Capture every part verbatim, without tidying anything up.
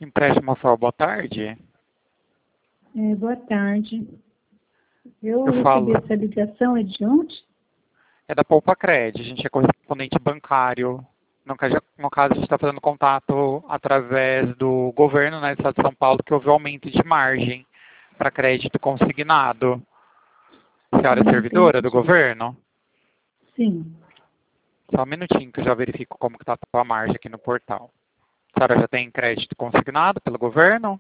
Empréstimo Rafael, boa tarde. É, boa tarde. Eu, Eu recebi falo. essa ligação, é de onde? É da Poupa Cred, a gente é correspondente bancário. No caso, no caso a gente está fazendo contato através do governo, né, do Estado de São Paulo, que houve aumento de margem para crédito consignado. A senhora é Não servidora do entendi. governo? Sim. Só um minutinho que eu já verifico como está a tua margem aqui no portal. A senhora já tem crédito consignado pelo governo?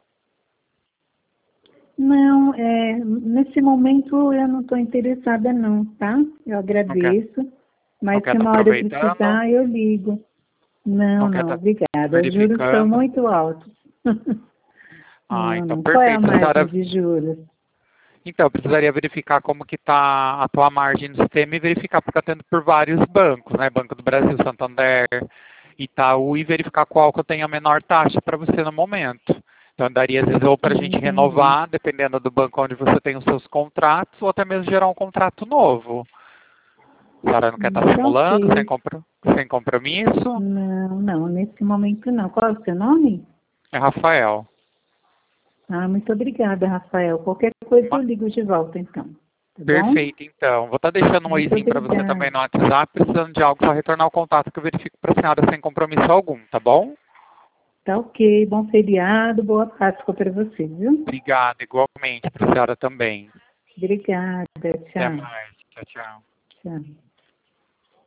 Não, é, nesse momento eu não estou interessada não, tá? Eu Não quer, agradeço, não mas quer se estar uma hora eu aproveitando? precisar, eu ligo. Não, Não quer não, estar obrigada. Os juros são verificando? muito altos. Ah, Não, então não. Qual é a perfeito. A margem senhora de juros? Então, eu precisaria verificar como que está a tua margem no sistema e verificar, porque está tendo por vários bancos, né? Banco do Brasil, Santander, Itaú, e verificar qual que eu tenho a menor taxa para você no momento. Então, daria, às vezes, ou para a Não gente entendi. renovar, dependendo do banco onde você tem os seus contratos, ou até mesmo gerar um contrato novo. A senhora não quer estar Hum, Tá simulando, sem, ok. compro sem compromisso? Não, não, nesse momento não. Qual é o seu nome? É Rafael. Ah, muito obrigada, Rafael. Qualquer coisa eu ligo de volta, então. Tá bom? Perfeito, então. Vou estar deixando um Muito oizinho para você obrigada. também no WhatsApp, precisando de algo, só retornar o contato que eu verifico para a senhora sem compromisso algum, tá bom? Tá ok. Bom feriado. Boa Páscoa para você, viu? Obrigado, igualmente, para a senhora também. Obrigada. Até Tchau. mais. Tchau, tchau. Tchau.